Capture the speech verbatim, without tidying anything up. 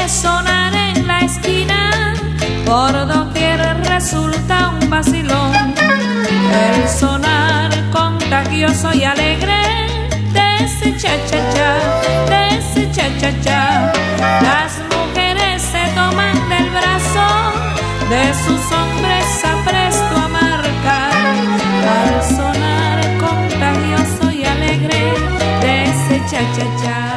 oye sonar en la esquina, por doquier resulta un vacilón. El sonar contagioso y alegre de ese cha-cha-cha, de ese cha-cha-cha. Las mujeres se toman del brazo de sus hombres apresto a marcar, al sonar contagioso y alegre de ese cha-cha-cha.